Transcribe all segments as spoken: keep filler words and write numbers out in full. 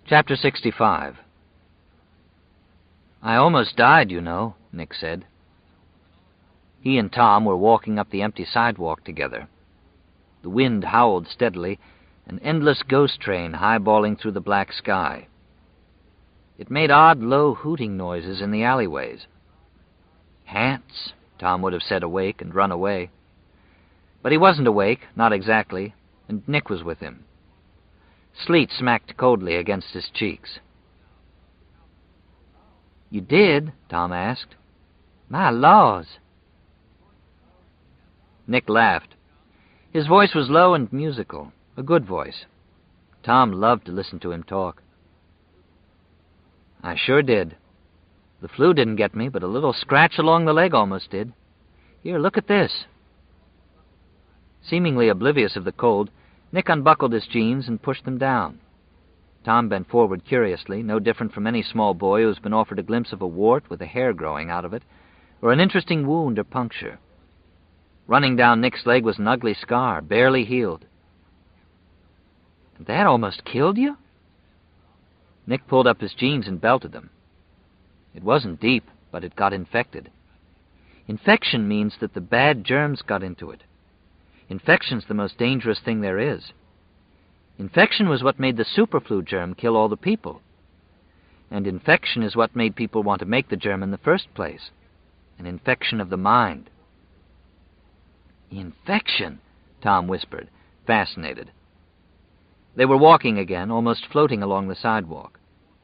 Chapter sixty-five. "I almost died, you know," Nick said. He and Tom were walking up the empty sidewalk together. The wind howled steadily, an endless ghost train highballing through the black sky. It made odd, low hooting noises in the alleyways. "Hants," Tom would have said, awake, and run away. But he wasn't awake, not exactly, and Nick was with him. Sleet smacked coldly against his cheeks. "You did?" Tom asked. "My laws." Nick laughed. His voice was low and musical, a good voice. Tom loved to listen to him talk. "I sure did. The flu didn't get me, but a little scratch along the leg almost did. Here, look at this." Seemingly oblivious of the cold, Nick unbuckled his jeans and pushed them down. Tom bent forward curiously, no different from any small boy who's been offered a glimpse of a wart with a hair growing out of it, or an interesting wound or puncture. Running down Nick's leg was an ugly scar, barely healed. "And that almost killed you?" Nick pulled up his jeans and belted them. It wasn't deep, but it got infected. Infection means that the bad germs got into it. Infection's the most dangerous thing there is. Infection was what made the superflu germ kill all the people. And infection is what made people want to make the germ in the first place. An infection of the mind. "Infection," Tom whispered, fascinated. They were walking again, almost floating along the sidewalk.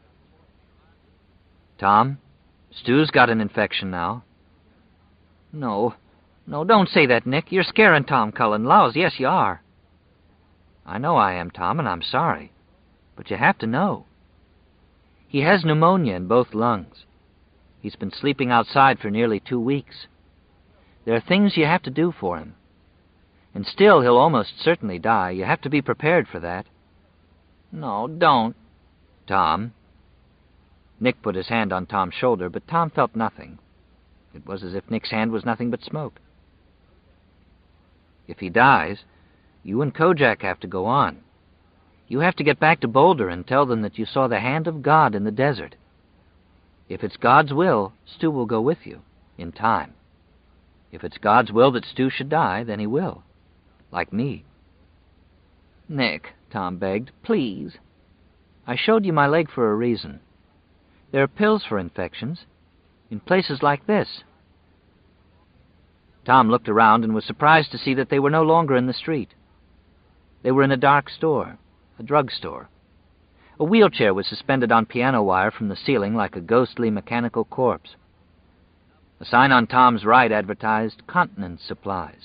"Tom, Stu's got an infection now." "No, no, don't say that, Nick. You're scaring Tom Cullen. Laws, yes, you are." "I know I am, Tom, and I'm sorry. But you have to know. He has pneumonia in both lungs. He's been sleeping outside for nearly two weeks. There are things you have to do for him. And still, he'll almost certainly die. You have to be prepared for that." "No, don't." "Tom." Nick put his hand on Tom's shoulder, but Tom felt nothing. It was as if Nick's hand was nothing but smoke. "If he dies, you and Kojak have to go on. You have to get back to Boulder and tell them that you saw the hand of God in the desert. If it's God's will, Stu will go with you, in time. If it's God's will that Stu should die, then he will. Like me." "Nick," Tom begged, "please." "I showed you my leg for a reason. There are pills for infections, in places like this." Tom looked around and was surprised to see that they were no longer in the street. They were in a dark store, a drugstore. A wheelchair was suspended on piano wire from the ceiling like a ghostly mechanical corpse. A sign on Tom's right advertised Continence Supplies.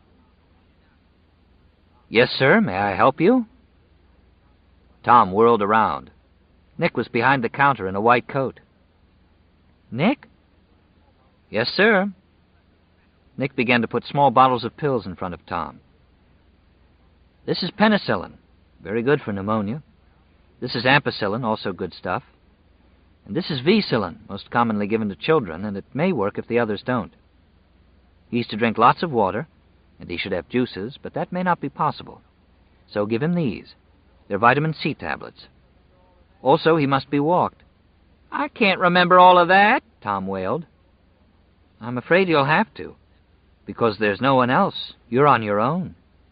"Yes, sir, may I help you?" Tom whirled around. Nick was behind the counter in a white coat. "Nick?" "Yes, sir." Nick began to put small bottles of pills in front of Tom. "This is penicillin, very good for pneumonia. This is ampicillin, also good stuff. And this is vicillin, most commonly given to children, and it may work if the others don't. He's to drink lots of water, and he should have juices, but that may not be possible. So give him these. They're vitamin C tablets. Also, he must be walked." "I can't remember all of that," Tom wailed. "I'm afraid you'll have to, because there's no one else. You're on your own."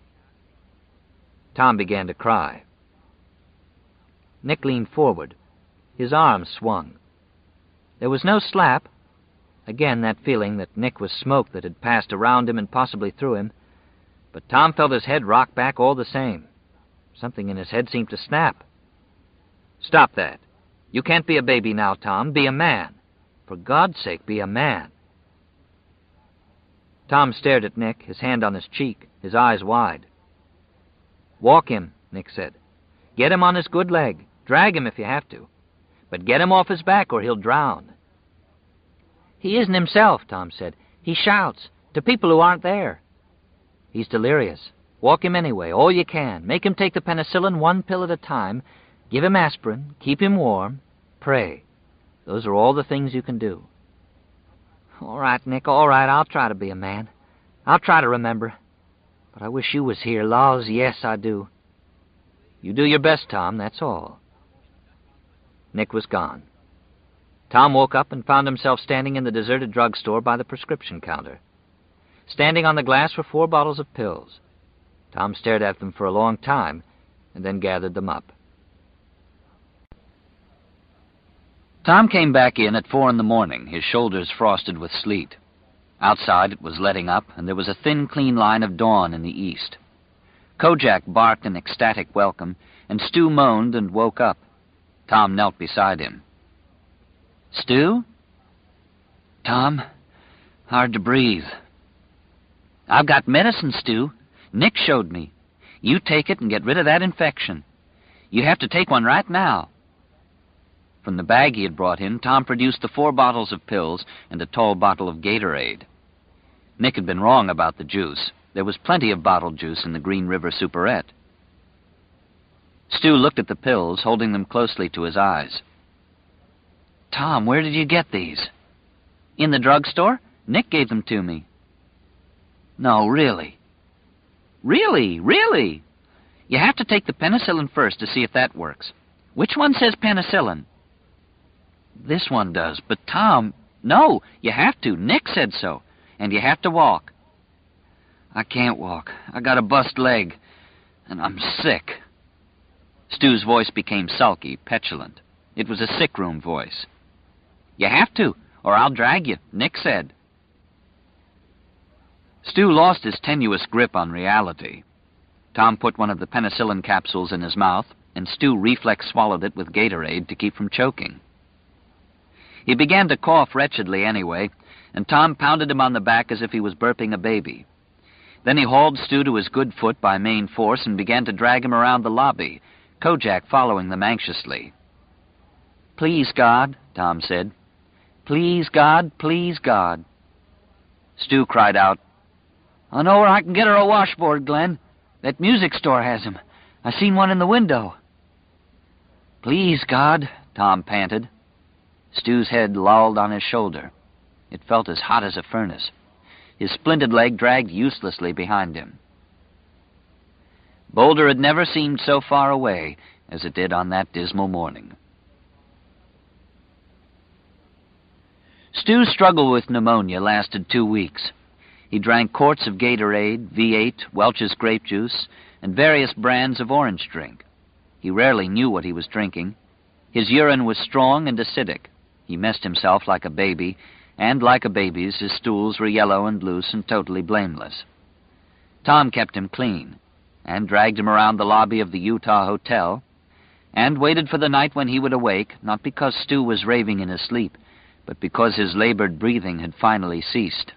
Tom began to cry. Nick leaned forward. His arms swung. There was no slap. Again, that feeling that Nick was smoke that had passed around him and possibly through him. But Tom felt his head rock back all the same. Something in his head seemed to snap. "Stop that. You can't be a baby now, Tom. Be a man. For God's sake, be a man." Tom stared at Nick, his hand on his cheek, his eyes wide. "Walk him," Nick said. "Get him on his good leg. Drag him if you have to. But get him off his back or he'll drown." "He isn't himself," Tom said. "He shouts to people who aren't there." "He's delirious. Walk him anyway, all you can. Make him take the penicillin one pill at a time. Give him aspirin. Keep him warm. Pray. Those are all the things you can do." "All right, Nick, all right. I'll try to be a man. I'll try to remember. But I wish you was here. Laws, yes, I do." "You do your best, Tom, that's all." Nick was gone. Tom woke up and found himself standing in the deserted drugstore by the prescription counter. Standing on the glass were four bottles of pills. Tom stared at them for a long time and then gathered them up. Tom came back in at four in the morning, his shoulders frosted with sleet. Outside it was letting up, and there was a thin, clean line of dawn in the east. Kojak barked an ecstatic welcome, and Stu moaned and woke up. Tom knelt beside him. "Stu?" "Tom, hard to breathe." "I've got medicine, Stu. Nick showed me. You take it and get rid of that infection. You have to take one right now." From the bag he had brought in, Tom produced the four bottles of pills and a tall bottle of Gatorade. Nick had been wrong about the juice. There was plenty of bottled juice in the Green River Superette. Stu looked at the pills, holding them closely to his eyes. "Tom, where did you get these?" "In the drugstore. Nick gave them to me." "No, really?" "Really, really. You have to take the penicillin first to see if that works. Which one says penicillin?" "This one does, but Tom..." "No, you have to. Nick said so. And you have to walk." "I can't walk. I got a bust leg, and I'm sick." Stu's voice became sulky, petulant. It was a sick-room voice. "You have to, or I'll drag you," Nick said. Stu lost his tenuous grip on reality. Tom put one of the penicillin capsules in his mouth, and Stu reflex swallowed it with Gatorade to keep from choking. He began to cough wretchedly anyway, and Tom pounded him on the back as if he was burping a baby. Then he hauled Stu to his good foot by main force and began to drag him around the lobby, Kojak following them anxiously. "Please, God," Tom said. "Please, God, please, God." Stu cried out, "I know where I can get her a washboard, Glenn. That music store has him. I seen one in the window." "Please, God," Tom panted. Stu's head lolled on his shoulder. It felt as hot as a furnace. His splinted leg dragged uselessly behind him. Boulder had never seemed so far away as it did on that dismal morning. Stu's struggle with pneumonia lasted two weeks. He drank quarts of Gatorade, V eight, Welch's grape juice, and various brands of orange drink. He rarely knew what he was drinking. His urine was strong and acidic. He messed himself like a baby, and like a baby's, his stools were yellow and loose and totally blameless. Tom kept him clean, and dragged him around the lobby of the Utah Hotel, and waited for the night when he would awake, not because Stu was raving in his sleep, but because his labored breathing had finally ceased.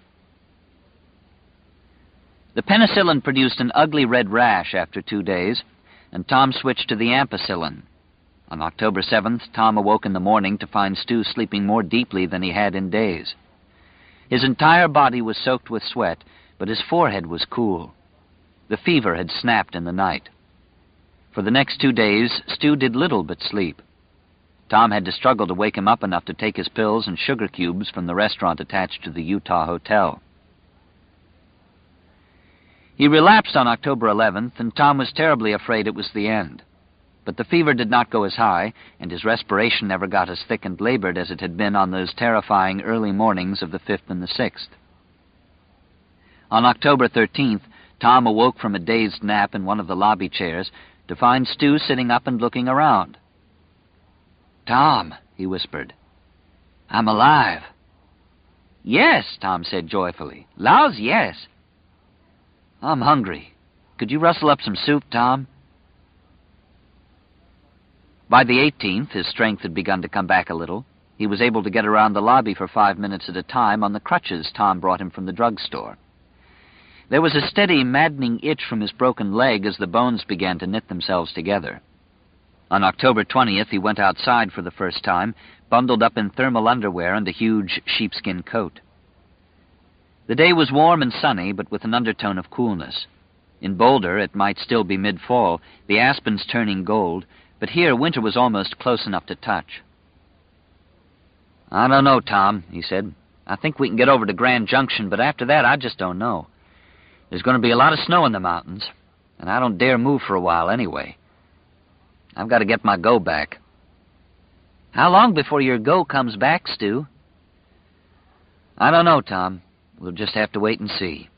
The penicillin produced an ugly red rash after two days, and Tom switched to the ampicillin. On October seventh, Tom awoke in the morning to find Stu sleeping more deeply than he had in days. His entire body was soaked with sweat, but his forehead was cool. The fever had snapped in the night. For the next two days, Stu did little but sleep. Tom had to struggle to wake him up enough to take his pills and sugar cubes from the restaurant attached to the Utah Hotel. He relapsed on October eleventh, and Tom was terribly afraid it was the end. But the fever did not go as high, and his respiration never got as thick and labored as it had been on those terrifying early mornings of the fifth and the sixth. On October thirteenth, Tom awoke from a dazed nap in one of the lobby chairs to find Stu sitting up and looking around. "Tom," he whispered, "I'm alive." "Yes," Tom said joyfully. "Laws, yes." "I'm hungry. Could you rustle up some soup, Tom?" By the eighteenth, his strength had begun to come back a little. He was able to get around the lobby for five minutes at a time on the crutches Tom brought him from the drugstore. There was a steady, maddening itch from his broken leg as the bones began to knit themselves together. On October twentieth, he went outside for the first time, bundled up in thermal underwear and a huge sheepskin coat. The day was warm and sunny, but with an undertone of coolness. In Boulder, it might still be mid-fall, the aspens turning gold, but here winter was almost close enough to touch. "I don't know, Tom," he said. "I think we can get over to Grand Junction, but after that, I just don't know. There's going to be a lot of snow in the mountains, and I don't dare move for a while anyway. I've got to get my go back." How long before your go comes back, Stu? I don't know, Tom. We'll just have to wait and see.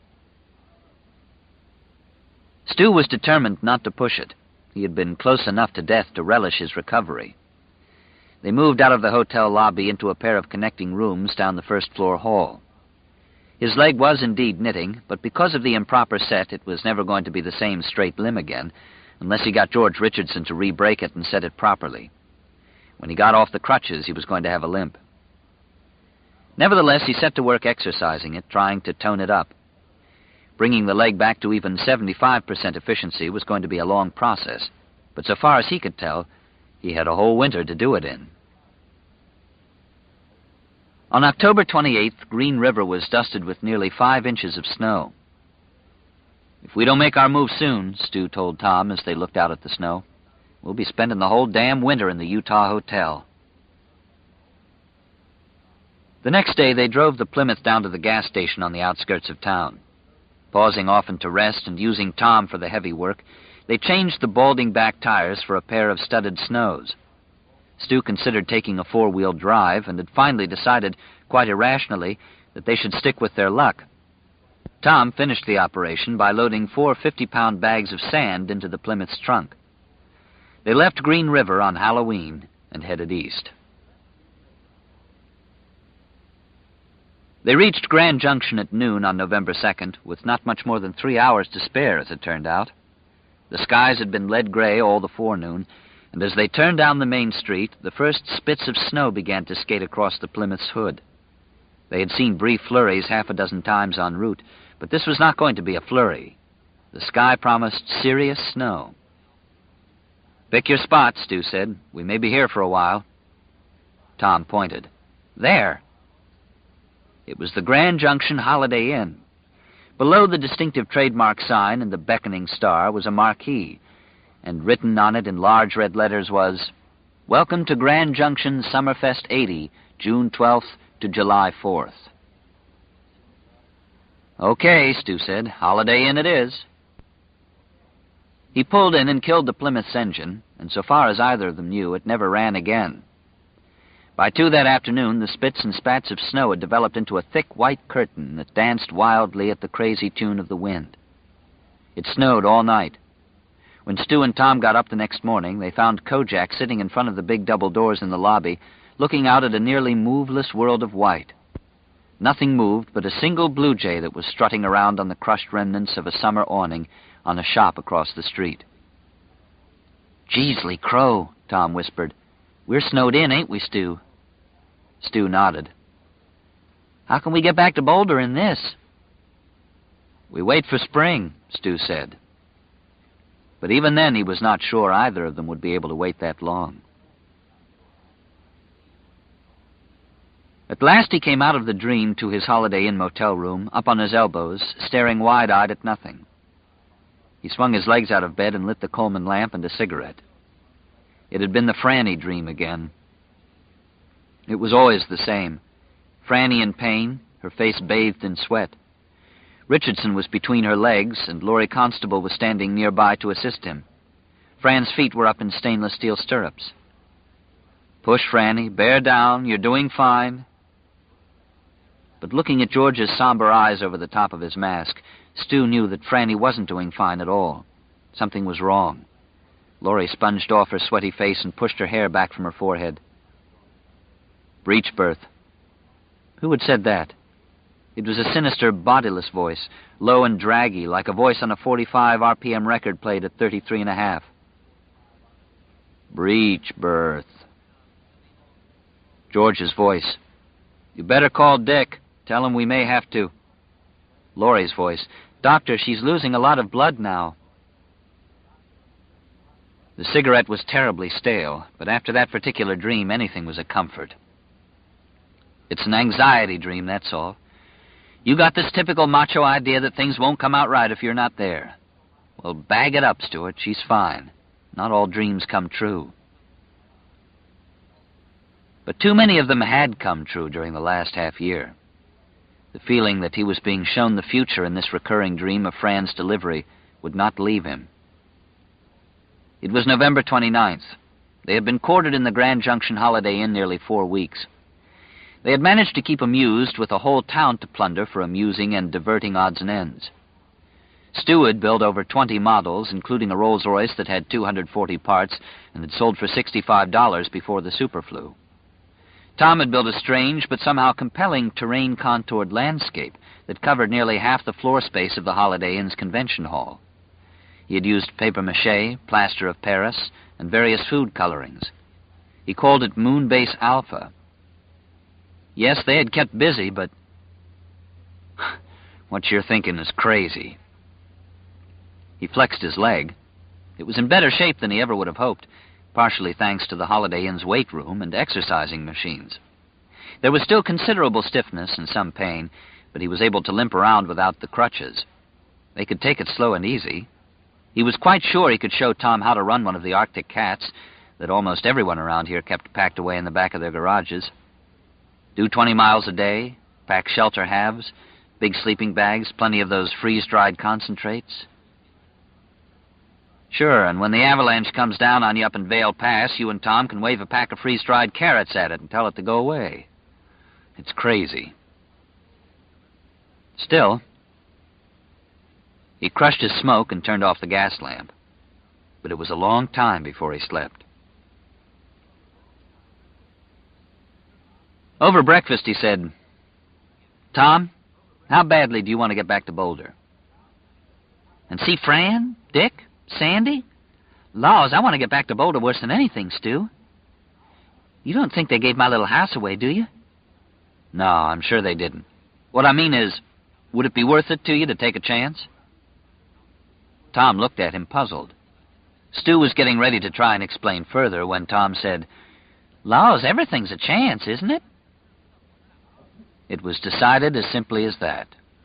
Stu was determined not to push it. He had been close enough to death to relish his recovery. They moved out of the hotel lobby into a pair of connecting rooms down the first-floor hall. His leg was indeed knitting, but because of the improper set, it was never going to be the same straight limb again, unless he got George Richardson to re-break it and set it properly. When he got off the crutches, he was going to have a limp. Nevertheless, he set to work exercising it, trying to tone it up. Bringing the leg back to even seventy-five percent efficiency was going to be a long process, but so far as he could tell, he had a whole winter to do it in. On October twenty-eighth, Green River was dusted with nearly five inches of snow. If we don't make our move soon, Stu told Tom as they looked out at the snow, we'll be spending the whole damn winter in the Utah hotel. The next day, they drove the Plymouth down to the gas station on the outskirts of town. Pausing often to rest and using Tom for the heavy work, they changed the balding back tires for a pair of studded snows. Stu considered taking a four-wheel drive and had finally decided, quite irrationally, that they should stick with their luck. Tom finished the operation by loading four fifty-pound bags of sand into the Plymouth's trunk. They left Green River on Halloween and headed east. They reached Grand Junction at noon on November second, with not much more than three hours to spare, as it turned out. The skies had been lead gray all the forenoon, and as they turned down the main street, the first spits of snow began to skate across the Plymouth's hood. They had seen brief flurries half a dozen times en route, but this was not going to be a flurry. The sky promised serious snow. "Pick your spot," Stu said. "We may be here for a while." Tom pointed. "There." It was the Grand Junction Holiday Inn. Below the distinctive trademark sign and the beckoning star was a marquee, and written on it in large red letters was, "Welcome to Grand Junction Summerfest eighty, June twelfth to July fourth. "Okay," Stu said. "Holiday Inn it is." He pulled in and killed the Plymouth's engine, and so far as either of them knew, it never ran again. By two that afternoon, the spits and spats of snow had developed into a thick white curtain that danced wildly at the crazy tune of the wind. It snowed all night. When Stu and Tom got up the next morning, they found Kojak sitting in front of the big double doors in the lobby, looking out at a nearly moveless world of white. Nothing moved but a single blue jay that was strutting around on the crushed remnants of a summer awning on a shop across the street. "Jeezly crow," Tom whispered. "We're snowed in, ain't we, Stu?" Stu nodded. "How can we get back to Boulder in this?" "We wait for spring," Stu said. But even then, he was not sure either of them would be able to wait that long. At last he came out of the dream to his Holiday Inn motel room, up on his elbows, staring wide-eyed at nothing. He swung his legs out of bed and lit the Coleman lamp and a cigarette. It had been the Franny dream again. It was always the same. Franny in pain, her face bathed in sweat. Richardson was between her legs, and Laurie Constable was standing nearby to assist him. Fran's feet were up in stainless steel stirrups. "Push, Franny. Bear down. You're doing fine." But looking at George's somber eyes over the top of his mask, Stu knew that Franny wasn't doing fine at all. Something was wrong. Laurie sponged off her sweaty face and pushed her hair back from her forehead. "Breech birth." Who had said that? It was a sinister, bodiless voice, low and draggy, like a voice on a forty-five R P M record played at thirty-three and a half. "Breech birth." George's voice. "You better call Dick. Tell him we may have to." Laurie's voice. "Doctor, she's losing a lot of blood now." The cigarette was terribly stale, but after that particular dream, anything was a comfort. "It's an anxiety dream, that's all. You got this typical macho idea that things won't come out right if you're not there. Well, bag it up, Stuart. She's fine. Not all dreams come true." But too many of them had come true during the last half year. The feeling that he was being shown the future in this recurring dream of Fran's delivery would not leave him. It was November twenty-ninth. They had been quartered in the Grand Junction Holiday Inn nearly four weeks. They had managed to keep amused with a whole town to plunder for amusing and diverting odds and ends. Stu had built over twenty models, including a Rolls-Royce that had two hundred forty parts and had sold for sixty-five dollars before the Superflu. Tom had built a strange but somehow compelling terrain-contoured landscape that covered nearly half the floor space of the Holiday Inn's convention hall. He had used papier-mâché, plaster of Paris, and various food colorings. He called it Moonbase Alpha. Yes, they had kept busy, but what you're thinking is crazy. He flexed his leg. It was in better shape than he ever would have hoped, partially thanks to the Holiday Inn's weight room and exercising machines. There was still considerable stiffness and some pain, but he was able to limp around without the crutches. They could take it slow and easy. He was quite sure he could show Tom how to run one of the Arctic Cats that almost everyone around here kept packed away in the back of their garages. Do twenty miles a day, pack shelter halves, big sleeping bags, plenty of those freeze-dried concentrates. Sure, and when the avalanche comes down on you up in Vail Pass, you and Tom can wave a pack of freeze-dried carrots at it and tell it to go away. It's crazy. Still, he crushed his smoke and turned off the gas lamp. But it was a long time before he slept. Over breakfast, he said, "Tom, how badly do you want to get back to Boulder?" "And see Fran? Dick? Sandy? Laws, I want to get back to Boulder worse than anything, Stu. You don't think they gave my little house away, do you?" "No, I'm sure they didn't. What I mean is, would it be worth it to you to take a chance?" Tom looked at him, puzzled. Stu was getting ready to try and explain further when Tom said, "Laws, everything's a chance, isn't it?" It was decided as simply as that.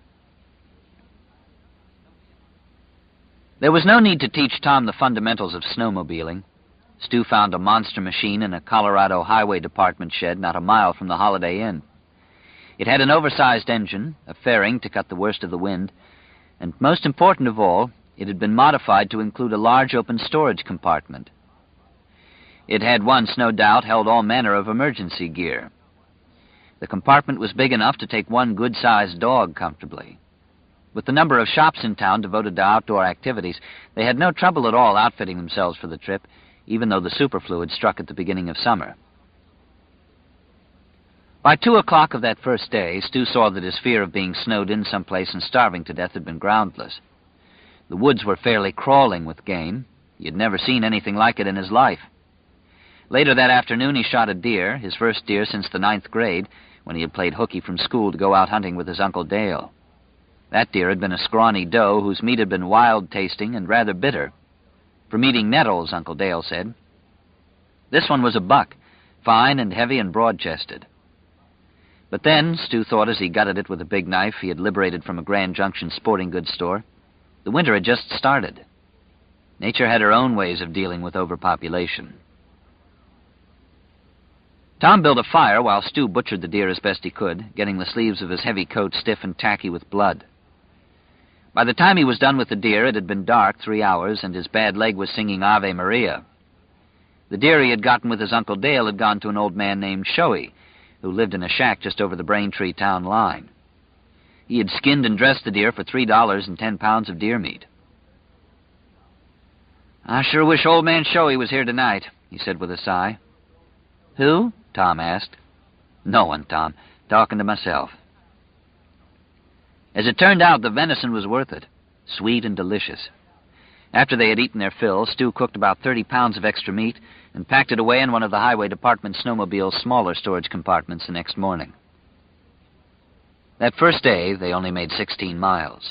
There was no need to teach Tom the fundamentals of snowmobiling. Stu found a monster machine in a Colorado Highway Department shed not a mile from the Holiday Inn. It had an oversized engine, a fairing to cut the worst of the wind, and most important of all, it had been modified to include a large open storage compartment. It had once, no doubt, held all manner of emergency gear. The compartment was big enough to take one good-sized dog comfortably. With the number of shops in town devoted to outdoor activities, they had no trouble at all outfitting themselves for the trip, even though the Superflu had struck at the beginning of summer. By two o'clock of that first day, Stu saw that his fear of being snowed in someplace and starving to death had been groundless. The woods were fairly crawling with game. He had never seen anything like it in his life. Later that afternoon, he shot a deer, his first deer since the ninth grade, when he had played hooky from school to go out hunting with his Uncle Dale. That deer had been a scrawny doe whose meat had been wild-tasting and rather bitter. From eating nettles, Uncle Dale said. This one was a buck, fine and heavy and broad-chested. But then, Stu thought as he gutted it with a big knife he had liberated from a Grand Junction sporting goods store, the winter had just started. Nature had her own ways of dealing with overpopulation. Tom built a fire while Stu butchered the deer as best he could, getting the sleeves of his heavy coat stiff and tacky with blood. By the time he was done with the deer, it had been dark three hours, and his bad leg was singing Ave Maria. The deer he had gotten with his Uncle Dale had gone to an old man named Shoei, who lived in a shack just over the Braintree town line. He had skinned and dressed the deer for three dollars and ten pounds of deer meat. "I sure wish old man Shoei was here tonight," he said with a sigh. "Who?" Tom asked. "No one, Tom. Talking to myself." As it turned out, the venison was worth it, sweet and delicious. After they had eaten their fill, Stu cooked about thirty pounds of extra meat and packed it away in one of the Highway Department snowmobile's smaller storage compartments the next morning. That first day, they only made sixteen miles.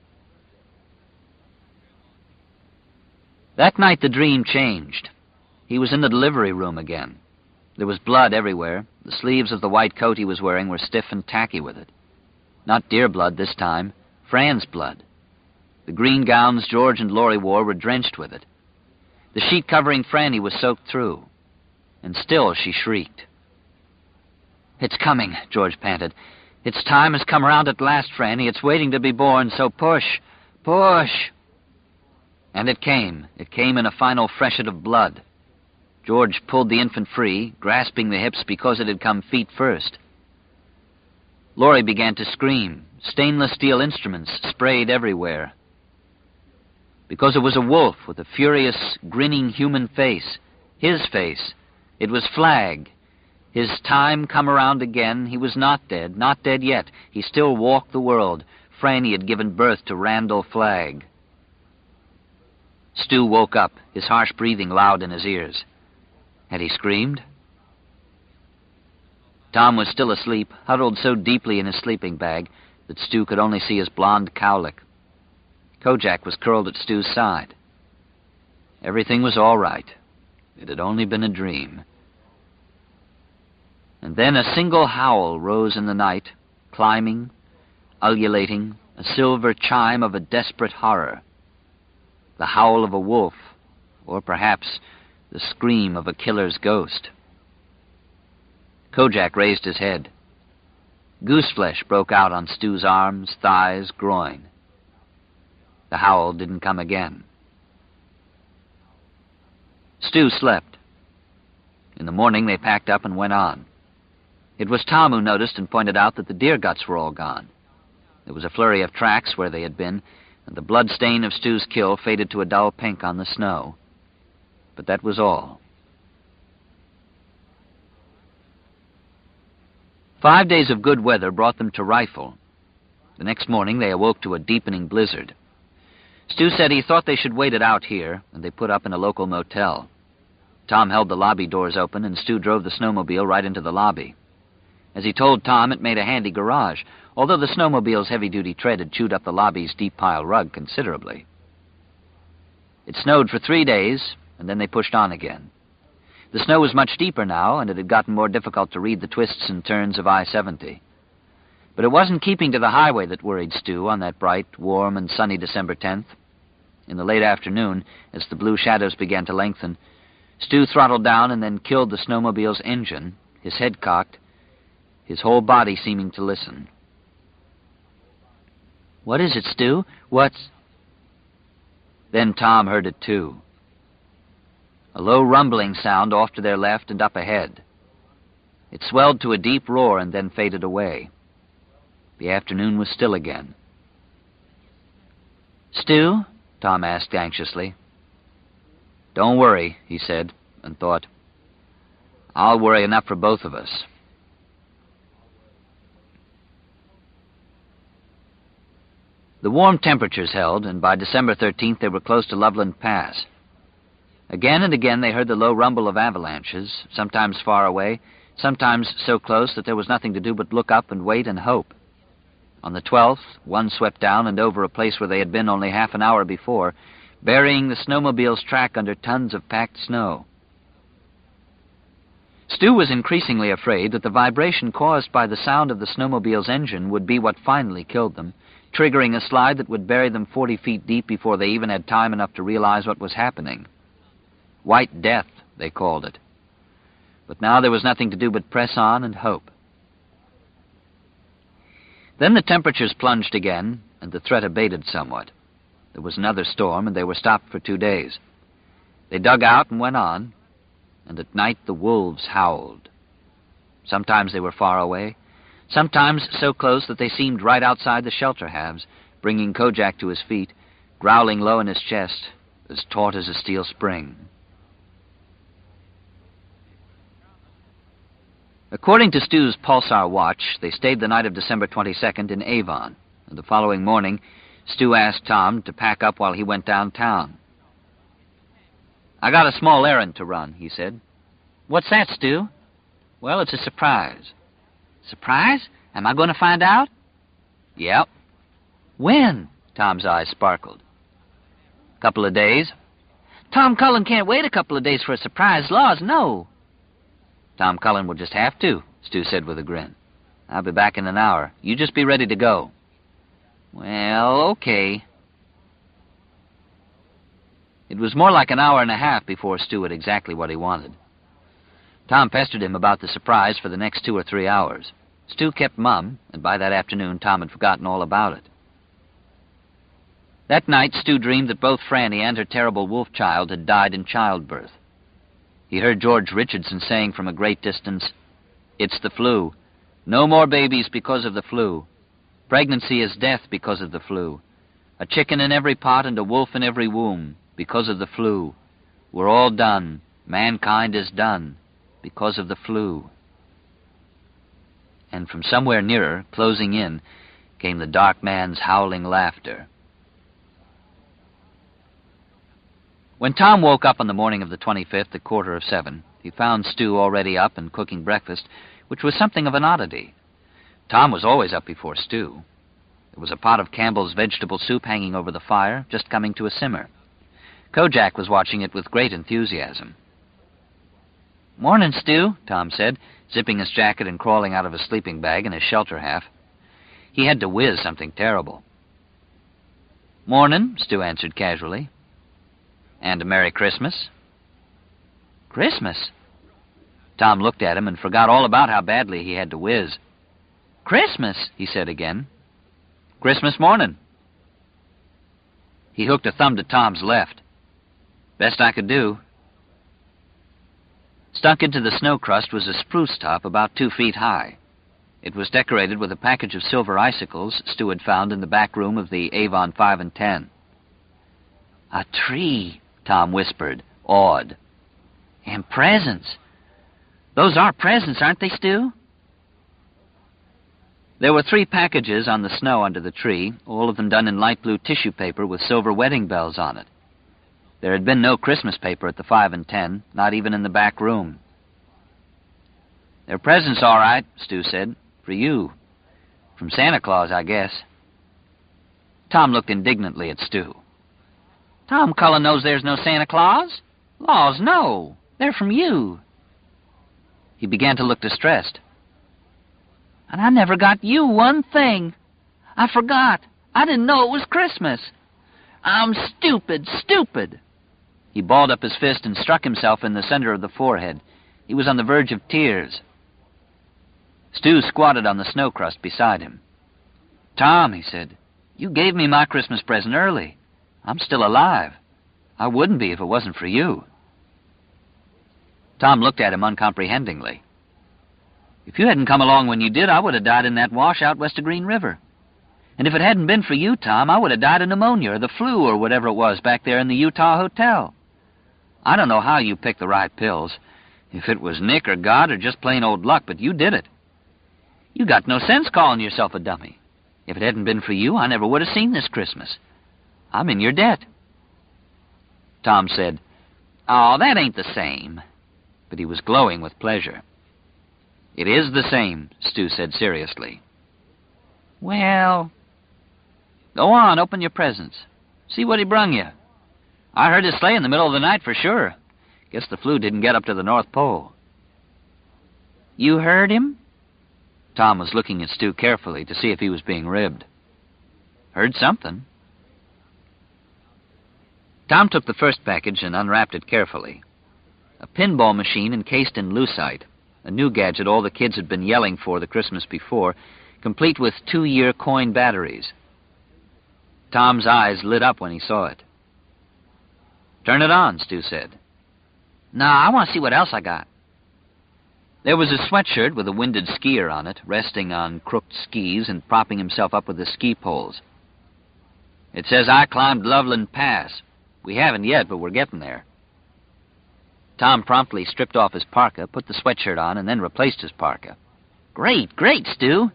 That night, the dream changed. He was in the delivery room again. There was blood everywhere. The sleeves of the white coat he was wearing were stiff and tacky with it. Not deer blood this time, Fran's blood. The green gowns George and Laurie wore were drenched with it. The sheet covering Franny was soaked through. And still she shrieked. "It's coming," George panted. "Its time has come around at last, Franny. It's waiting to be born, so push, push." And it came. It came in a final freshet of blood. George pulled the infant free, grasping the hips because it had come feet first. Laurie began to scream. Stainless steel instruments sprayed everywhere. Because it was a wolf with a furious, grinning human face. His face. It was Flagg. His time come around again. He was not dead, not dead yet. He still walked the world. Franny had given birth to Randall Flagg. Stu woke up, his harsh breathing loud in his ears. Had he screamed? Tom was still asleep, huddled so deeply in his sleeping bag that Stu could only see his blond cowlick. Kojak was curled at Stu's side. Everything was all right. It had only been a dream. And then a single howl rose in the night, climbing, ululating, a silver chime of a desperate horror. The howl of a wolf, or perhaps the scream of a killer's ghost. Kojak raised his head. Gooseflesh broke out on Stu's arms, thighs, groin. The howl didn't come again. Stu slept. In the morning, they packed up and went on. It was Tom who noticed and pointed out that the deer guts were all gone. There was a flurry of tracks where they had been, and the blood stain of Stu's kill faded to a dull pink on the snow. But that was all. Five days of good weather brought them to Rifle. The next morning, they awoke to a deepening blizzard. Stu said he thought they should wait it out here, and they put up in a local motel. Tom held the lobby doors open, and Stu drove the snowmobile right into the lobby. As he told Tom, it made a handy garage, although the snowmobile's heavy-duty tread had chewed up the lobby's deep-pile rug considerably. It snowed for three days, and then they pushed on again. The snow was much deeper now, and it had gotten more difficult to read the twists and turns of I seventy. But it wasn't keeping to the highway that worried Stu on that bright, warm, and sunny December tenth. In the late afternoon, as the blue shadows began to lengthen, Stu throttled down and then killed the snowmobile's engine, his head cocked, his whole body seeming to listen. "What is it, Stu? What's—" Then Tom heard it, too. A low rumbling sound off to their left and up ahead. It swelled to a deep roar and then faded away. The afternoon was still again. "Stu?" Tom asked anxiously. "Don't worry," he said, and thought, "I'll worry enough for both of us." The warm temperatures held, and by December thirteenth they were close to Loveland Pass. Again and again they heard the low rumble of avalanches, sometimes far away, sometimes so close that there was nothing to do but look up and wait and hope. On the twelfth, one swept down and over a place where they had been only half an hour before, burying the snowmobile's track under tons of packed snow. Stu was increasingly afraid that the vibration caused by the sound of the snowmobile's engine would be what finally killed them, triggering a slide that would bury them forty feet deep before they even had time enough to realize what was happening. White death, they called it. But now there was nothing to do but press on and hope. Then the temperatures plunged again, and the threat abated somewhat. There was another storm, and they were stopped for two days. They dug out and went on, and at night the wolves howled. Sometimes they were far away, sometimes so close that they seemed right outside the shelter halves, bringing Kojak to his feet, growling low in his chest, as taut as a steel spring. According to Stu's pulsar watch, they stayed the night of December twenty-second in Avon, and the following morning, Stu asked Tom to pack up while he went downtown. "I got a small errand to run," he said. "What's that, Stu?" "Well, it's a surprise." "Surprise? Am I going to find out?" "Yep." "When?" Tom's eyes sparkled. "Couple of days." "Tom Cullen can't wait a couple of days for a surprise. Laws, no." "Tom Cullen will just have to," Stu said with a grin. "I'll be back in an hour. You just be ready to go." "Well, okay." It was more like an hour and a half before Stu had exactly what he wanted. Tom pestered him about the surprise for the next two or three hours. Stu kept mum, and by that afternoon Tom had forgotten all about it. That night, Stu dreamed that both Franny and her terrible wolf child had died in childbirth. He heard George Richardson saying from a great distance, "It's the flu. No more babies because of the flu. Pregnancy is death because of the flu. A chicken in every pot and a wolf in every womb because of the flu. We're all done. Mankind is done because of the flu." And from somewhere nearer, closing in, came the dark man's howling laughter. When Tom woke up on the morning of the twenty-fifth at quarter of seven, he found Stu already up and cooking breakfast, which was something of an oddity. Tom was always up before Stu. There was a pot of Campbell's vegetable soup hanging over the fire, just coming to a simmer. Kojak was watching it with great enthusiasm. "Morning, Stu," Tom said, zipping his jacket and crawling out of his sleeping bag in his shelter half. He had to whiz something terrible. "Morning," Stu answered casually. "And a Merry Christmas." "Christmas?" Tom looked at him and forgot all about how badly he had to whiz. "Christmas," he said again. "Christmas morning." He hooked a thumb to Tom's left. "Best I could do." Stuck into the snow crust was a spruce top about two feet high. It was decorated with a package of silver icicles Stu had found in the back room of the Avon five and ten. "A tree," Tom whispered, awed. "And presents. Those are presents, aren't they, Stu?" There were three packages on the snow under the tree, all of them done in light blue tissue paper with silver wedding bells on it. There had been no Christmas paper at the five and ten, not even in the back room. "They're presents, all right," Stu said. "For you. From Santa Claus, I guess." Tom looked indignantly at Stu. "Tom Cullen knows there's no Santa Claus. Laws, no. They're from you." He began to look distressed. "And I never got you one thing. I forgot. I didn't know it was Christmas. I'm stupid, stupid." He balled up his fist and struck himself in the center of the forehead. He was on the verge of tears. Stu squatted on the snow crust beside him. "Tom," he said, "you gave me my Christmas present early. I'm still alive. I wouldn't be if it wasn't for you." Tom looked at him uncomprehendingly. "If you hadn't come along when you did, I would have died in that wash out west of Green River. And if it hadn't been for you, Tom, I would have died of pneumonia or the flu or whatever it was back there in the Utah hotel. I don't know how you picked the right pills, if it was Nick or God or just plain old luck, but you did it. You got no sense calling yourself a dummy. If it hadn't been for you, I never would have seen this Christmas. I'm in your debt." Tom said, "Oh, that ain't the same." But he was glowing with pleasure. "It is the same," Stu said seriously. "Well, go on, open your presents. See what he brung you. I heard his sleigh in the middle of the night for sure. Guess the flu didn't get up to the North Pole." "You heard him?" Tom was looking at Stu carefully to see if he was being ribbed. "Heard something." Tom took the first package and unwrapped it carefully. A pinball machine encased in lucite, a new gadget all the kids had been yelling for the Christmas before, complete with two-year coin batteries. Tom's eyes lit up when he saw it. "Turn it on," Stu said. "No, I want to see what else I got." There was a sweatshirt with a winded skier on it, resting on crooked skis and propping himself up with the ski poles. "It says I climbed Loveland Pass. We haven't yet, but we're getting there." Tom promptly stripped off his parka, put the sweatshirt on, and then replaced his parka. "Great, great, Stu."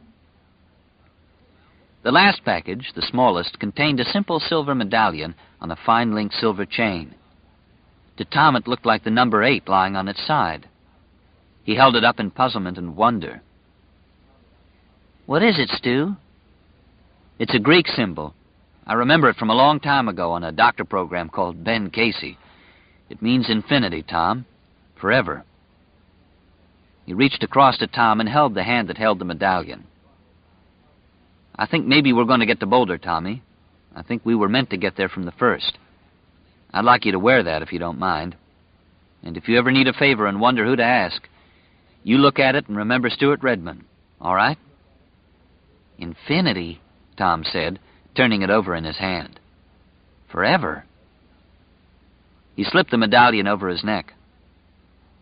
The last package, the smallest, contained a simple silver medallion on a fine link silver chain. To Tom it looked like the number eight lying on its side. He held it up in puzzlement and wonder. "What is it, Stu?" "It's a Greek symbol. I remember it from a long time ago on a doctor program called Ben Casey. It means infinity, Tom. Forever." He reached across to Tom and held the hand that held the medallion. "I think maybe we're going to get to Boulder, Tommy. I think we were meant to get there from the first. I'd like you to wear that if you don't mind. And if you ever need a favor and wonder who to ask, you look at it and remember Stuart Redmond, all right?" "Infinity," Tom said, turning it over in his hand. "Forever." He slipped the medallion over his neck.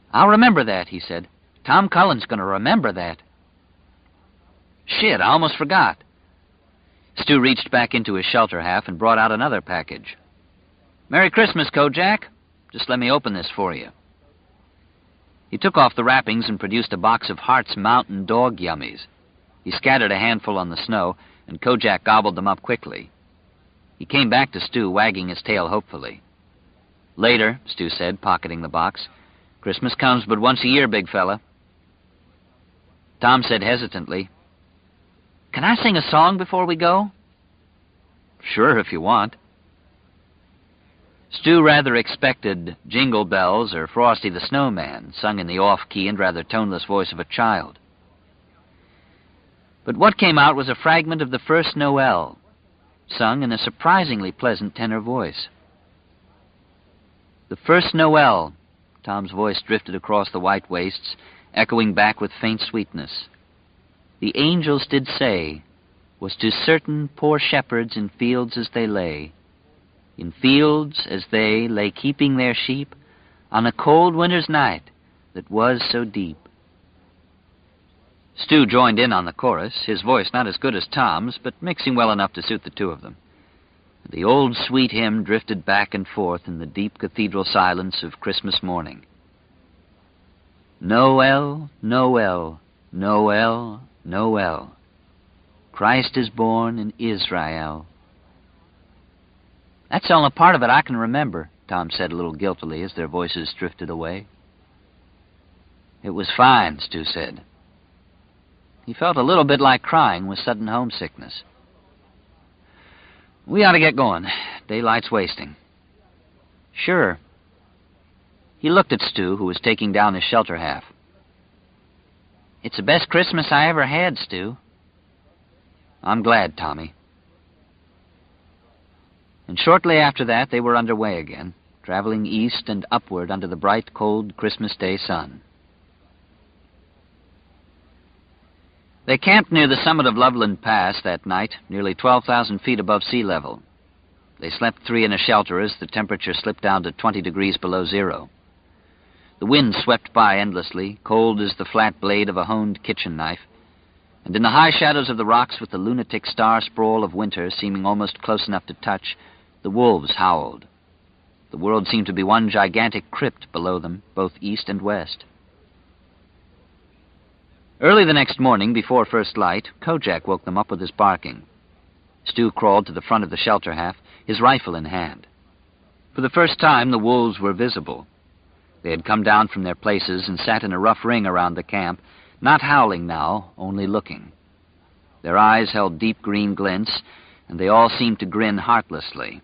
"I'll remember that," he said. "Tom Cullen's going to remember that." Shit, I almost forgot. Stu reached back into his shelter half and brought out another package. "Merry Christmas, Kojak. Just let me open this for you." He took off the wrappings and produced a box of Hart's Mountain Dog Yummies. He scattered a handful on the snow, and Kojak gobbled them up quickly. He came back to Stu, wagging his tail hopefully. "Later," Stu said, pocketing the box. "Christmas comes but once a year, big fella." Tom said hesitantly, "Can I sing a song before we go?" "Sure, if you want." Stu rather expected Jingle Bells or Frosty the Snowman, sung in the off-key and rather toneless voice of a child. But what came out was a fragment of the First Noel, sung in a surprisingly pleasant tenor voice. "The First Noel," Tom's voice drifted across the white wastes, echoing back with faint sweetness. "The angels did say, was to certain poor shepherds in fields as they lay, in fields as they lay keeping their sheep, on a cold winter's night that was so deep." Stu joined in on the chorus, his voice not as good as Tom's, but mixing well enough to suit the two of them. The old sweet hymn drifted back and forth in the deep cathedral silence of Christmas morning. "Noel, Noel, Noel, Noel. Christ is born in Israel." "That's the only part of it I can remember," Tom said a little guiltily as their voices drifted away. "It was fine," Stu said. He felt a little bit like crying with sudden homesickness. "We ought to get going. Daylight's wasting." "Sure." He looked at Stu, who was taking down his shelter half. "It's the best Christmas I ever had, Stu." "I'm glad, Tommy." And shortly after that, they were underway again, traveling east and upward under the bright, cold Christmas Day sun. They camped near the summit of Loveland Pass that night, nearly twelve thousand feet above sea level. They slept three in a shelter as the temperature slipped down to twenty degrees below zero. The wind swept by endlessly, cold as the flat blade of a honed kitchen knife, and in the high shadows of the rocks with the lunatic star sprawl of winter seeming almost close enough to touch, the wolves howled. The world seemed to be one gigantic crypt below them, both east and west. Early the next morning, before first light, Kojak woke them up with his barking. Stu crawled to the front of the shelter half, his rifle in hand. For the first time, the wolves were visible. They had come down from their places and sat in a rough ring around the camp, not howling now, only looking. Their eyes held deep green glints, and they all seemed to grin heartlessly.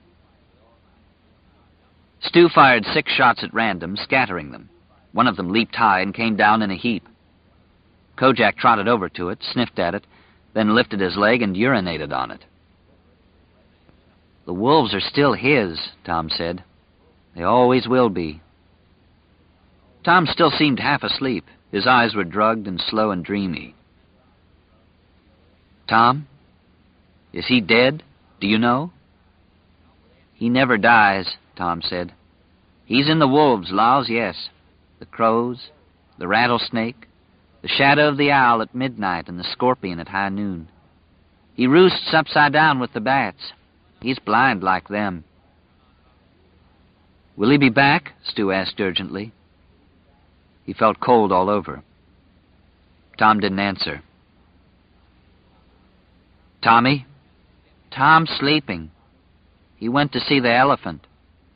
Stu fired six shots at random, scattering them. One of them leaped high and came down in a heap. Kojak trotted over to it, sniffed at it, then lifted his leg and urinated on it. "The wolves are still his," Tom said. "They always will be." Tom still seemed half asleep. His eyes were drugged and slow and dreamy. "Tom, is he dead? Do you know?" "He never dies," Tom said. "He's in the wolves, Laws, yes. The crows, the rattlesnake, the shadow of the owl at midnight, and the scorpion at high noon. He roosts upside down with the bats. He's blind like them." "Will he be back?" Stu asked urgently. He felt cold all over. Tom didn't answer. "Tommy?" "Tom's sleeping. He went to see the elephant."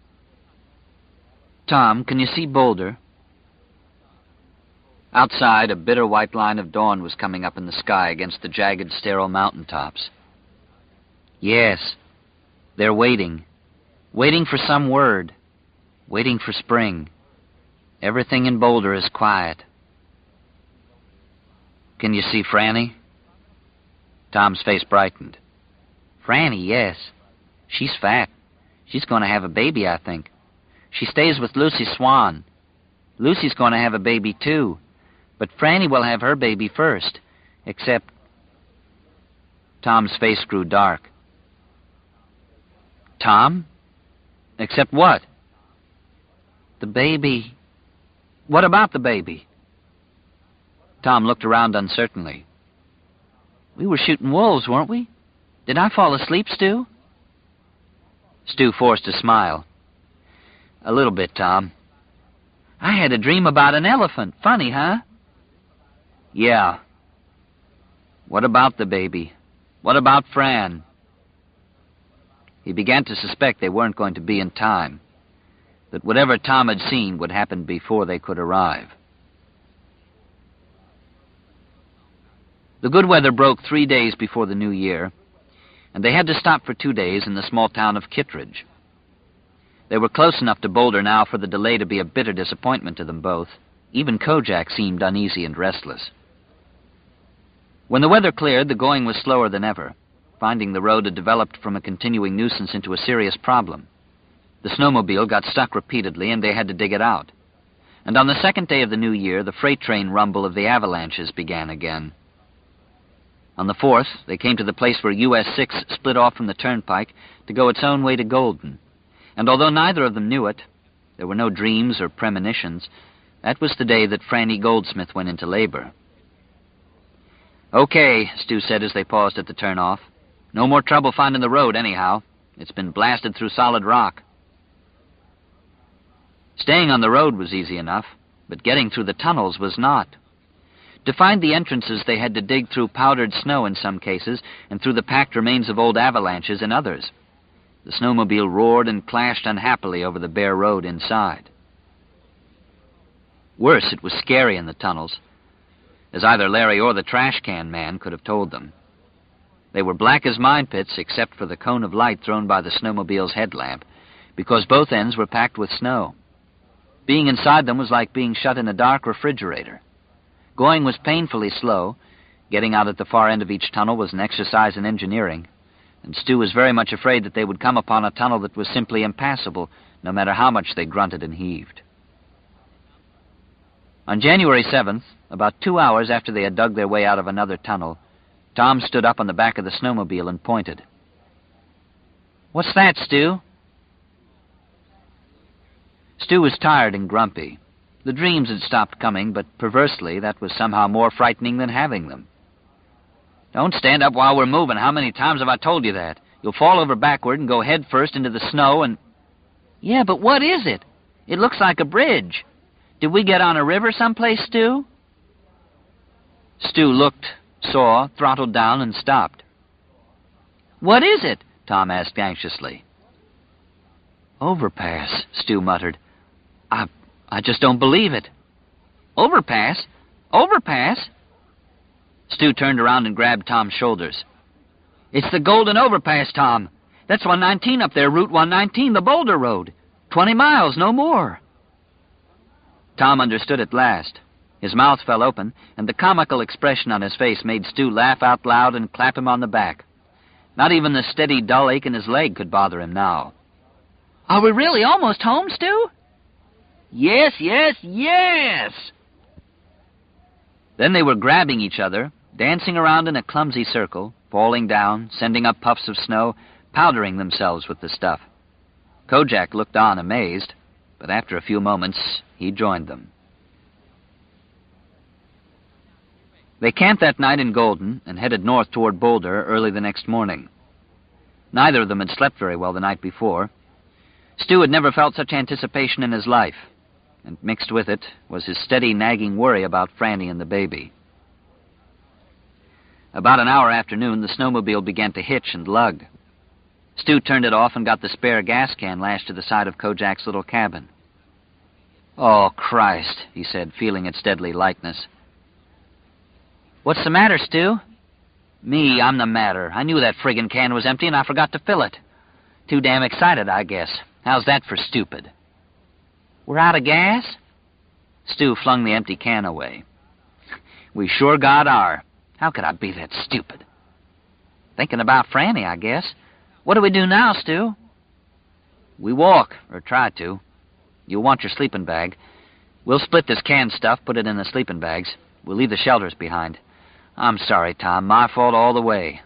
"Tom, can you see Boulder?" Outside, a bitter white line of dawn was coming up in the sky against the jagged, sterile mountaintops. "Yes. They're waiting. Waiting for some word. Waiting for spring. Everything in Boulder is quiet." "Can you see Franny?" Tom's face brightened. "Franny, yes. She's fat. She's going to have a baby, I think. She stays with Lucy Swan. Lucy's going to have a baby, too. But Franny will have her baby first, except..." Tom's face grew dark. "Tom? Except what?" "The baby... What about the baby? Tom looked around uncertainly. We were shooting wolves, weren't we? Did I fall asleep, Stu? Stu forced a smile. A little bit, Tom. I had a dream about an elephant. Funny, huh? Yeah. What about the baby? What about Fran? He began to suspect they weren't going to be in time, that whatever Tom had seen would happen before they could arrive. The good weather broke three days before the new year, and they had to stop for two days in the small town of Kittredge. They were close enough to Boulder now for the delay to be a bitter disappointment to them both. Even Kojak seemed uneasy and restless. When the weather cleared, the going was slower than ever. Finding the road had developed from a continuing nuisance into a serious problem. The snowmobile got stuck repeatedly, and they had to dig it out. And on the second day of the new year, the freight train rumble of the avalanches began again. On the fourth, they came to the place where U S six split off from the turnpike to go its own way to Golden. And although neither of them knew it, there were no dreams or premonitions, that was the day that Franny Goldsmith went into labor. Okay, Stu said as they paused at the turnoff. No more trouble finding the road, anyhow. It's been blasted through solid rock. Staying on the road was easy enough, but getting through the tunnels was not. To find the entrances, they had to dig through powdered snow in some cases, and through the packed remains of old avalanches in others. The snowmobile roared and clashed unhappily over the bare road inside. Worse, it was scary in the tunnels, as either Larry or the trash can man could have told them. They were black as mine pits, except for the cone of light thrown by the snowmobile's headlamp, because both ends were packed with snow. Being inside them was like being shut in a dark refrigerator. Going was painfully slow. Getting out at the far end of each tunnel was an exercise in engineering, and Stu was very much afraid that they would come upon a tunnel that was simply impassable, no matter how much they grunted and heaved. On January seventh, about two hours after they had dug their way out of another tunnel, Tom stood up on the back of the snowmobile and pointed. What's that, Stu? Stu was tired and grumpy. The dreams had stopped coming, but perversely, that was somehow more frightening than having them. Don't stand up while we're moving. How many times have I told you that? You'll fall over backward and go head first into the snow and... Yeah, but what is it? It looks like a bridge. Did we get on a river someplace, Stu? Stu looked, saw, throttled down, and stopped. What is it? Tom asked anxiously. Overpass, Stu muttered. I... I just don't believe it. Overpass? Overpass? Stu turned around and grabbed Tom's shoulders. It's the Golden Overpass, Tom. That's one nineteen up there, Route one nineteen, the Boulder Road. Twenty miles, no more. Tom understood at last. His mouth fell open, and the comical expression on his face made Stu laugh out loud and clap him on the back. Not even the steady, dull ache in his leg could bother him now. Are we really almost home, Stu? Yes, yes, yes! Then they were grabbing each other, dancing around in a clumsy circle, falling down, sending up puffs of snow, powdering themselves with the stuff. Kojak looked on amazed, but after a few moments, he joined them. They camped that night in Golden and headed north toward Boulder early the next morning. Neither of them had slept very well the night before. Stu had never felt such anticipation in his life, and mixed with it was his steady, nagging worry about Franny and the baby. About an hour after noon, the snowmobile began to hitch and lug. Stu turned it off and got the spare gas can lashed to the side of Kojak's little cabin. Oh, Christ, he said, feeling its deadly lightness. What's the matter, Stu? Me, I'm the matter. I knew that friggin' can was empty and I forgot to fill it. Too damn excited, I guess. How's that for stupid? We're out of gas? Stu flung the empty can away. We sure God are. How could I be that stupid? Thinking about Franny, I guess. What do we do now, Stu? We walk, or try to. You'll want your sleeping bag. We'll split this canned stuff, put it in the sleeping bags. We'll leave the shelters behind. I'm sorry, Tom. My fault all the way.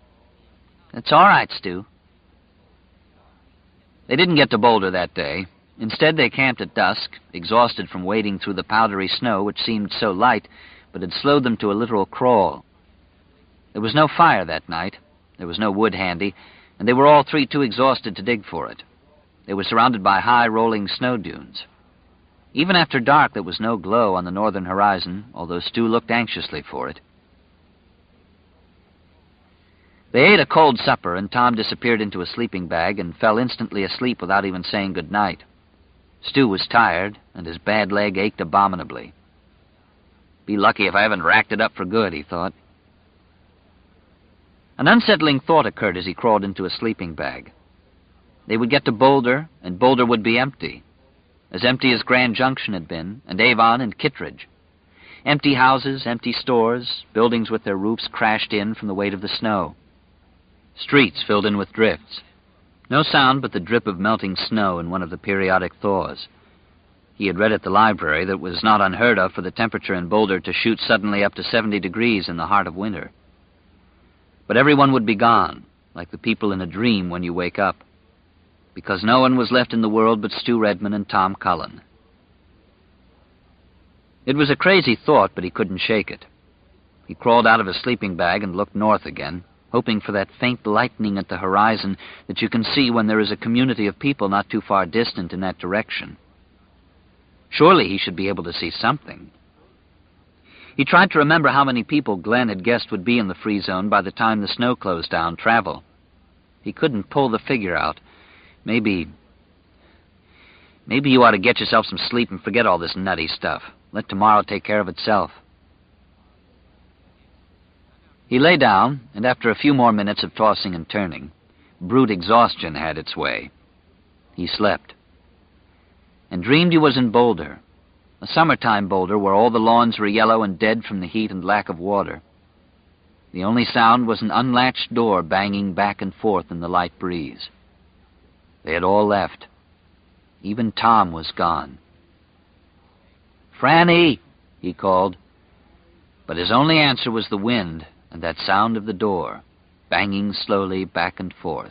It's all right, Stu. They didn't get to Boulder that day. Instead, they camped at dusk, exhausted from wading through the powdery snow, which seemed so light, but had slowed them to a literal crawl. There was no fire that night. There was no wood handy, and they were all three too exhausted to dig for it. They were surrounded by high, rolling snow dunes. Even after dark, there was no glow on the northern horizon, although Stu looked anxiously for it. They ate a cold supper, and Tom disappeared into a sleeping bag and fell instantly asleep without even saying good night. Stu was tired, and his bad leg ached abominably. Be lucky if I haven't racked it up for good, he thought. An unsettling thought occurred as he crawled into a sleeping bag. They would get to Boulder, and Boulder would be empty. As empty as Grand Junction had been, and Avon and Kittredge. Empty houses, empty stores, buildings with their roofs crashed in from the weight of the snow. Streets filled in with drifts. No sound but the drip of melting snow in one of the periodic thaws. He had read at the library that it was not unheard of for the temperature in Boulder to shoot suddenly up to seventy degrees in the heart of winter. But everyone would be gone, like the people in a dream when you wake up, because no one was left in the world but Stu Redmond and Tom Cullen. It was a crazy thought, but he couldn't shake it. He crawled out of his sleeping bag and looked north again, hoping for that faint lightening at the horizon that you can see when there is a community of people not too far distant in that direction. Surely he should be able to see something. He tried to remember how many people Glenn had guessed would be in the free zone by the time the snow closed down travel. He couldn't pull the figure out. Maybe... Maybe you ought to get yourself some sleep and forget all this nutty stuff. Let tomorrow take care of itself. He lay down, and after a few more minutes of tossing and turning, brute exhaustion had its way. He slept. And dreamed he was in Boulder, a summertime Boulder where all the lawns were yellow and dead from the heat and lack of water. The only sound was an unlatched door banging back and forth in the light breeze. They had all left. Even Tom was gone. "Franny!" he called. But his only answer was the wind and that sound of the door, banging slowly back and forth.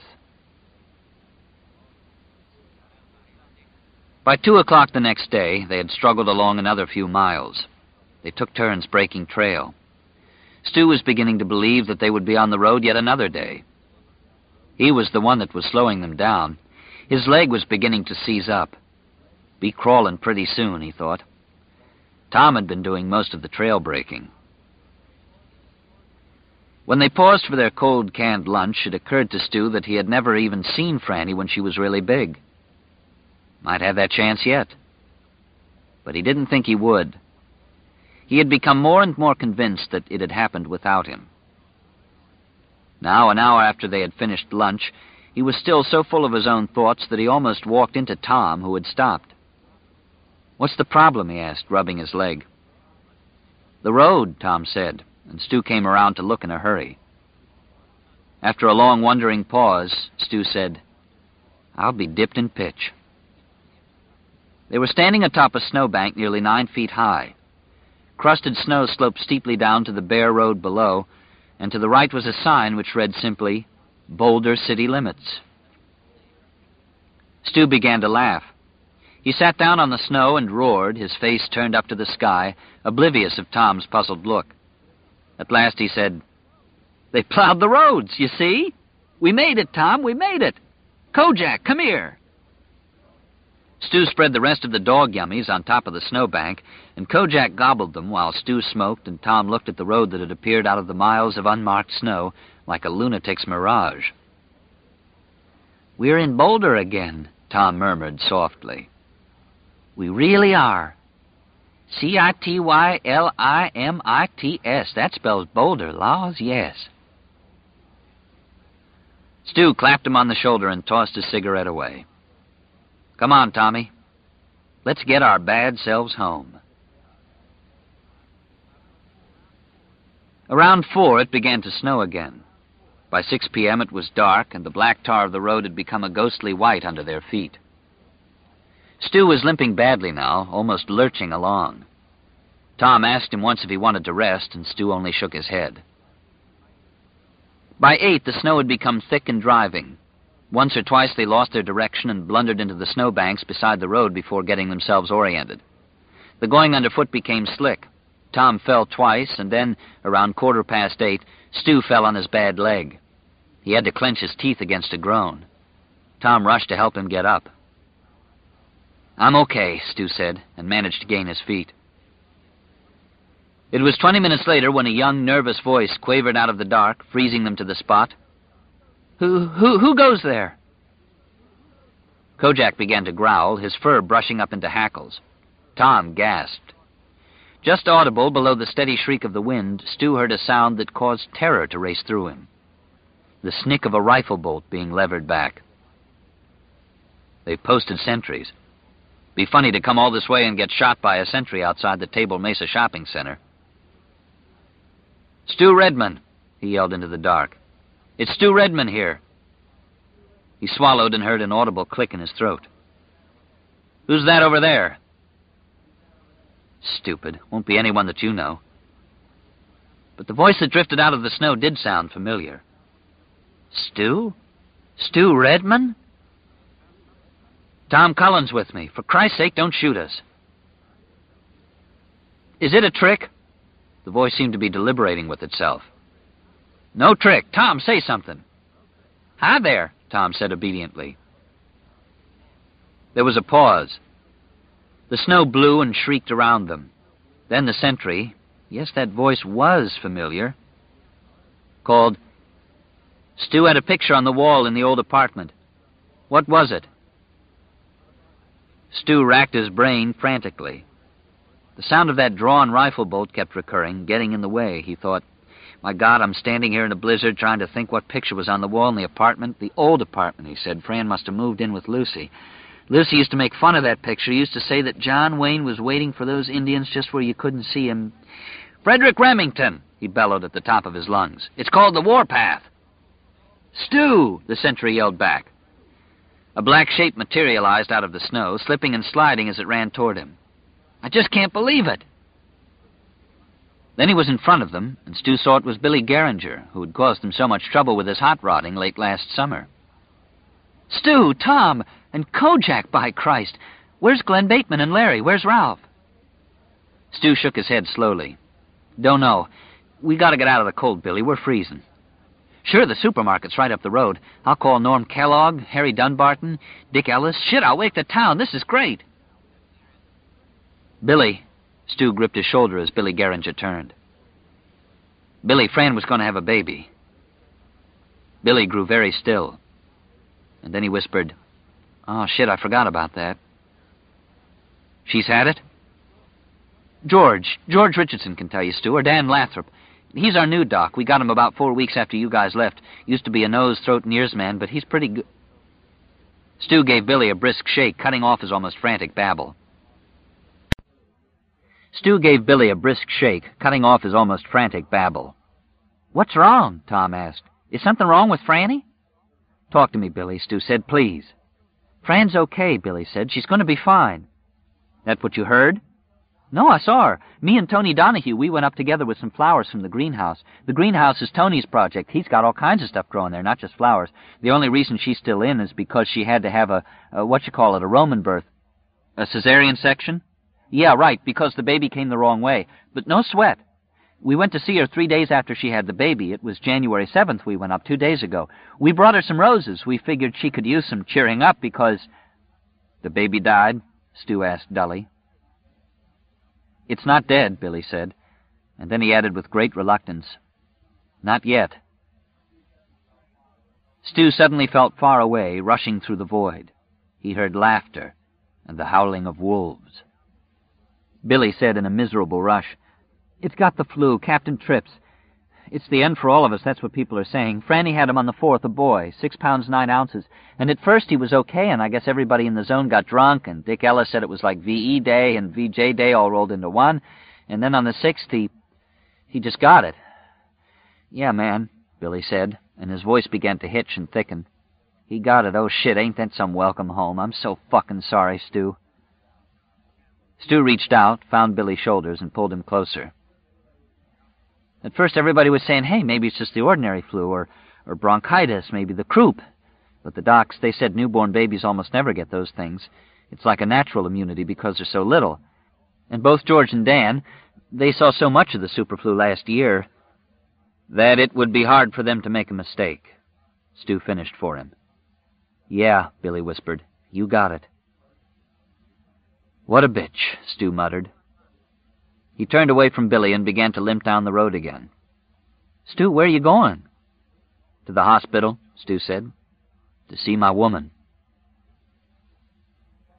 By two o'clock the next day, they had struggled along another few miles. They took turns breaking trail. Stu was beginning to believe that they would be on the road yet another day. He was the one that was slowing them down. His leg was beginning to seize up. Be crawling pretty soon, he thought. Tom had been doing most of the trail breaking. When they paused for their cold canned lunch, it occurred to Stu that he had never even seen Franny when she was really big. Might have that chance yet. But he didn't think he would. He had become more and more convinced that it had happened without him. Now, an hour after they had finished lunch, he was still so full of his own thoughts that he almost walked into Tom, who had stopped. "What's the problem?" he asked, rubbing his leg. "The road," Tom said, and Stu came around to look in a hurry. After a long, wondering pause, Stu said, "I'll be dipped in pitch." They were standing atop a snowbank nearly nine feet high. Crusted snow sloped steeply down to the bare road below, and to the right was a sign which read simply, "Boulder City Limits." Stu began to laugh. He sat down on the snow and roared, his face turned up to the sky, oblivious of Tom's puzzled look. At last he said, "They plowed the roads, you see? We made it, Tom, we made it. Kojak, come here." Stu spread the rest of the dog yummies on top of the snowbank, and Kojak gobbled them while Stu smoked and Tom looked at the road that had appeared out of the miles of unmarked snow like a lunatic's mirage. "We're in Boulder again," Tom murmured softly. "We really are. C I T Y L I M I T S. That spells Boulder, laws, yes." Stu clapped him on the shoulder and tossed his cigarette away. "Come on, Tommy. Let's get our bad selves home." Around four, it began to snow again. By six p.m. it was dark, and the black tar of the road had become a ghostly white under their feet. Stu was limping badly now, almost lurching along. Tom asked him once if he wanted to rest, and Stu only shook his head. By eight, the snow had become thick and driving. Once or twice they lost their direction and blundered into the snowbanks beside the road before getting themselves oriented. The going underfoot became slick. Tom fell twice, and then, around quarter past eight, Stu fell on his bad leg. He had to clench his teeth against a groan. Tom rushed to help him get up. "I'm okay," Stu said, and managed to gain his feet. It was twenty minutes later when a young, nervous voice quavered out of the dark, freezing them to the spot. Who, who, who goes there?" Kojak began to growl, his fur brushing up into hackles. Tom gasped. Just audible below the steady shriek of the wind, Stu heard a sound that caused terror to race through him. The snick of a rifle bolt being levered back. They've posted sentries. Be funny to come all this way and get shot by a sentry outside the Table Mesa shopping center. "Stu Redman," he yelled into the dark. "It's Stu Redman here." He swallowed and heard an audible click in his throat. "Who's that over there?" "Stupid. Won't be anyone that you know." But the voice that drifted out of the snow did sound familiar. "Stu? Stu Redman?" "Tom Cullen's with me. For Christ's sake, don't shoot us." "Is it a trick?" The voice seemed to be deliberating with itself. "No trick. Tom, say something." "Hi there," Tom said obediently. There was a pause. The snow blew and shrieked around them. Then the sentry, yes, that voice was familiar, called, "Stu had a picture on the wall in the old apartment. What was it?" Stu racked his brain frantically. The sound of that drawn rifle bolt kept recurring, getting in the way. He thought, "My God, I'm standing here in a blizzard trying to think what picture was on the wall in the apartment." The old apartment, he said. Fran must have moved in with Lucy. Lucy used to make fun of that picture. Used to say that John Wayne was waiting for those Indians just where you couldn't see him. "Frederick Remington," he bellowed at the top of his lungs. "It's called the Warpath." "Stu!" the sentry yelled back. A black shape materialized out of the snow, slipping and sliding as it ran toward him. "I just can't believe it." Then he was in front of them, and Stu saw it was Billy Geringer, who had caused him so much trouble with his hot rodding late last summer. "Stu, Tom, and Kojak, by Christ! Where's Glenn Bateman and Larry? Where's Ralph?" Stu shook his head slowly. "Don't know. We gotta get out of the cold, Billy. We're freezing." "Sure, the supermarket's right up the road. I'll call Norm Kellogg, Harry Dunbarton, Dick Ellis. Shit, I'll wake the town. This is great." "Billy," Stu gripped his shoulder as Billy Geringer turned. "Billy, Fran was going to have a baby." Billy grew very still. And then he whispered, "Oh, shit, I forgot about that." "She's had it?" George. George Richardson can tell you, Stu, or Dan Lathrop. He's our new doc. We got him about four weeks after you guys left. Used to be a nose, throat, and ears man, but he's pretty good." Stu gave Billy a brisk shake, cutting off his almost frantic babble. Stu gave Billy a brisk shake, cutting off his almost frantic babble. "What's wrong?" Tom asked. "Is something wrong with Franny?" "Talk to me, Billy," Stu said, "please." "Fran's okay," Billy said. "She's going to be fine." "That what you heard?" "No, I saw her. Me and Tony Donahue, we went up together with some flowers from the greenhouse. The greenhouse is Tony's project. He's got all kinds of stuff growing there, not just flowers. The only reason she's still in is because she had to have a, a what you call it, a Roman birth." "A cesarean section?" "Yeah, right, because the baby came the wrong way. But no sweat. We went to see her three days after she had the baby. It was January seventh we went up, two days ago. We brought her some roses. We figured she could use some cheering up because—" "The baby died?" Stu asked dully. "It's not dead," Billy said, and then he added with great reluctance, "Not yet." Stu suddenly felt far away, rushing through the void. He heard laughter and the howling of wolves. Billy said in a miserable rush, "It's got the flu, Captain Trips. It's the end for all of us, that's what people are saying. Franny had him on the fourth, a boy, six pounds, nine ounces. And at first he was okay, and I guess everybody in the zone got drunk, and Dick Ellis said it was like V E Day and V J Day all rolled into one. And then on the sixth, he... he just got it." "Yeah, man," Billy said, and his voice began to hitch and thicken. "He got it. Oh, shit, ain't that some welcome home? I'm so fucking sorry, Stu." Stu reached out, found Billy's shoulders, and pulled him closer. At first everybody was saying, hey, maybe it's just the ordinary flu, or, or bronchitis, maybe the croup. But the docs, they said newborn babies almost never get those things. It's like a natural immunity because they're so little. And both George and Dan, they saw so much of the superflu last year that it would be hard for them to make a mistake. Stu finished for him. Yeah, Billy whispered. You got it. What a bitch, Stu muttered. He turned away from Billy and began to limp down the road again. Stu, where are you going? To the hospital, Stu said. To see my woman.